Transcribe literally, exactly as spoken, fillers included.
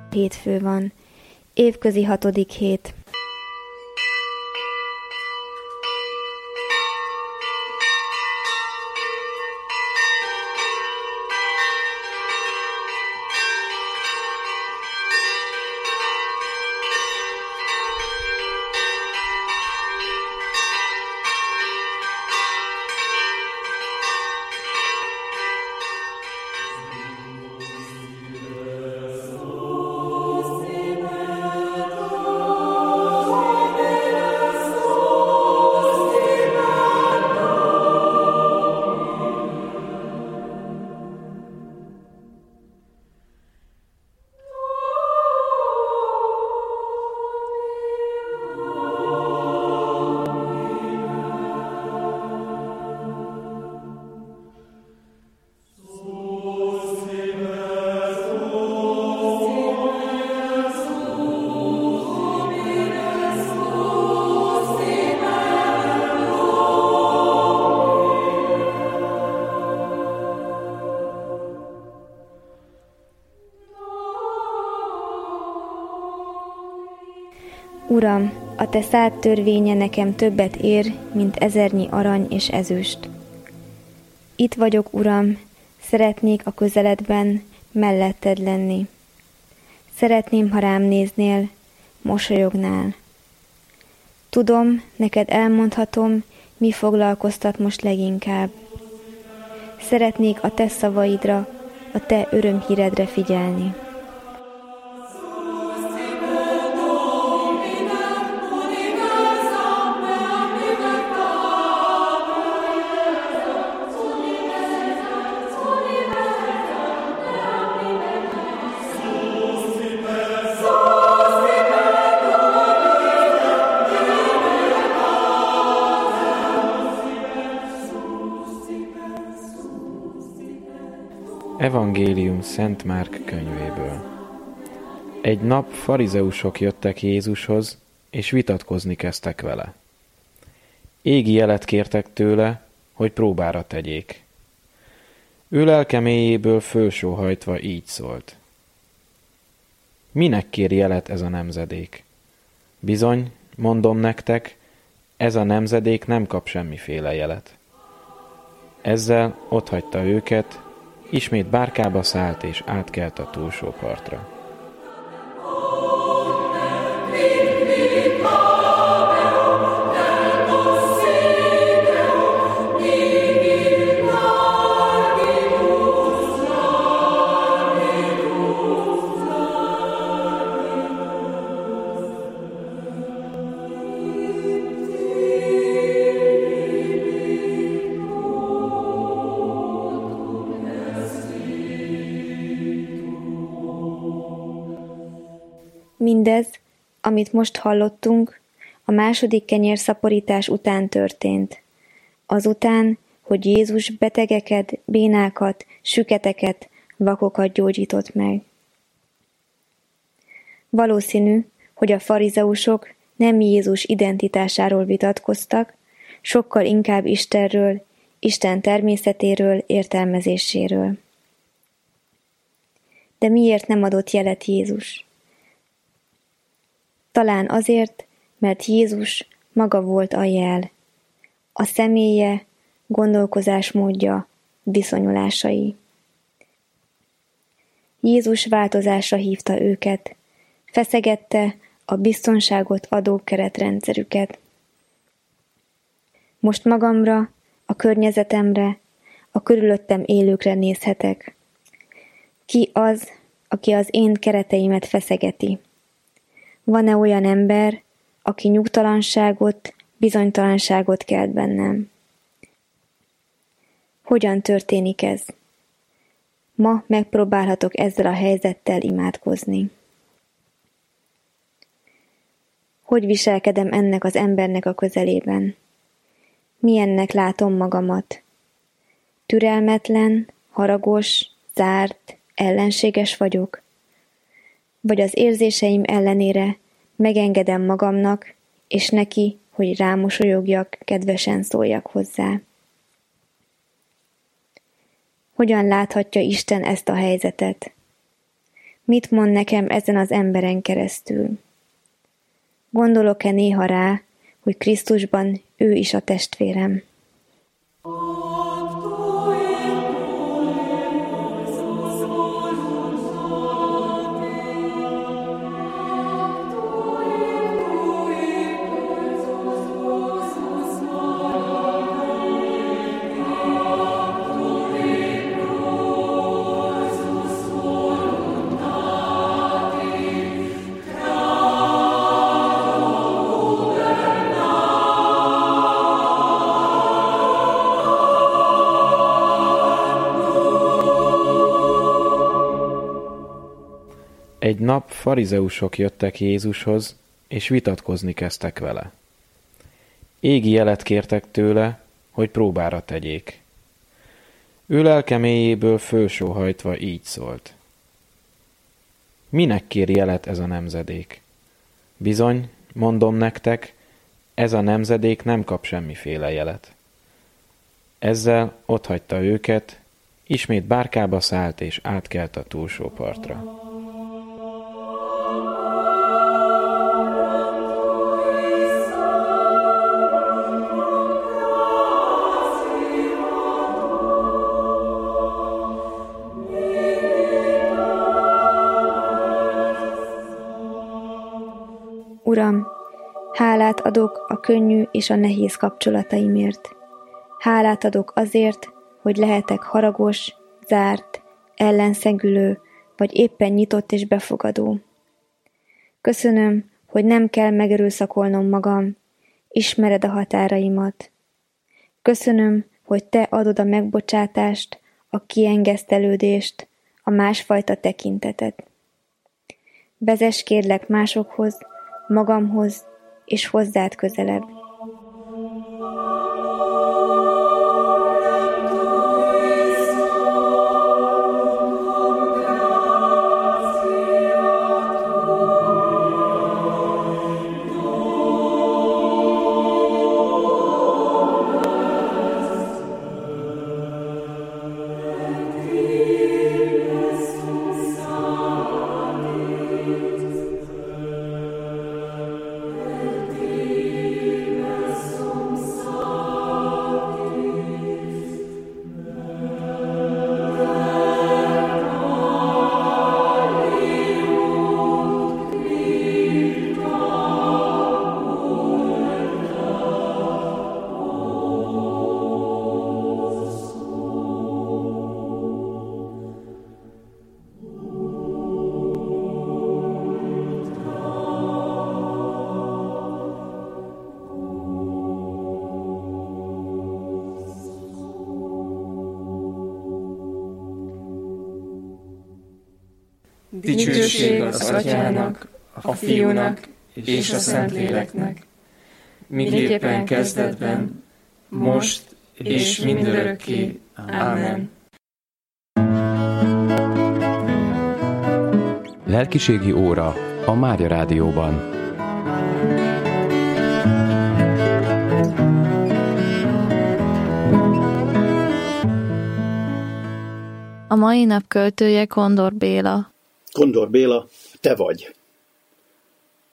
Hétfő van. Évközi hatodik hét. Uram, a te szád törvénye nekem többet ér, mint ezernyi arany és ezüst. Itt vagyok, Uram, szeretnék a közeledben melletted lenni. Szeretném, ha rám néznél, mosolyognál. Tudom, neked elmondhatom, mi foglalkoztat most leginkább. Szeretnék a te szavaidra, a te örömhíredre figyelni. Evangélium Szent Márk könyvéből. Egy nap farizeusok jöttek Jézushoz, és vitatkozni kezdtek vele. Égi jelet kértek tőle, hogy próbára tegyék. Ő lelke mélyéből fölsóhajtva így szólt. Minek kér jelet ez a nemzedék? Bizony, mondom nektek, ez a nemzedék nem kap semmiféle jelet. Ezzel otthagyta őket, ismét bárkába szállt és átkelt a túlsó partra. Mindez, amit most hallottunk, a második kenyérszaporítás után történt. Azután, hogy Jézus betegeket, bénákat, süketeket, vakokat gyógyított meg. Valószínű, hogy a farizeusok nem Jézus identitásáról vitatkoztak, sokkal inkább Istenről, Isten természetéről, értelmezéséről. De miért nem adott jelet Jézus? Talán azért, mert Jézus maga volt a jel, a személye, gondolkozásmódja, viszonyulásai. Jézus változásra hívta őket, feszegette a biztonságot adó keretrendszerüket. Most magamra, a környezetemre, a körülöttem élőkre nézhetek. Ki az, aki az én kereteimet feszegeti? Van-e olyan ember, aki nyugtalanságot, bizonytalanságot kelt bennem? Hogyan történik ez? Ma megpróbálhatok ezzel a helyzettel imádkozni. Hogy viselkedem ennek az embernek a közelében? Milyennek látom magamat? Türelmetlen, haragos, zárt, ellenséges vagyok? Vagy az érzéseim ellenére megengedem magamnak, és neki, hogy rámosolyogjak, kedvesen szóljak hozzá? Hogyan láthatja Isten ezt a helyzetet? Mit mond nekem ezen az emberen keresztül? Gondolok-e néha rá, hogy Krisztusban ő is a testvérem? Egy nap farizeusok jöttek Jézushoz, és vitatkozni kezdtek vele. Égi jelet kértek tőle, hogy próbára tegyék. Ő lelke mélyéből fölsóhajtva így szólt. Minek kér jelet ez a nemzedék? Bizony, mondom nektek, ez a nemzedék nem kap semmiféle jelet. Ezzel otthagyta őket, ismét bárkába szállt és átkelt a túlsó partra. Uram, hálát adok a könnyű és a nehéz kapcsolataimért. Hálát adok azért, hogy lehetek haragos, zárt, ellenszegülő, vagy éppen nyitott és befogadó. Köszönöm, hogy nem kell megerőszakolnom magam, ismered a határaimat. Köszönöm, hogy te adod a megbocsátást, a kiengesztelődést, a másfajta tekintetet. Vezess kérlek másokhoz, magamhoz és hozzád közelebb. Dicsőség az Atyának, a Fiúnak és a Szentléleknek, miképpen kezdetben, most és mindörökké. Amen. Lelkiségi óra a Mária Rádióban. A mai nap költője Kondor Béla. Kondor Béla, te vagy.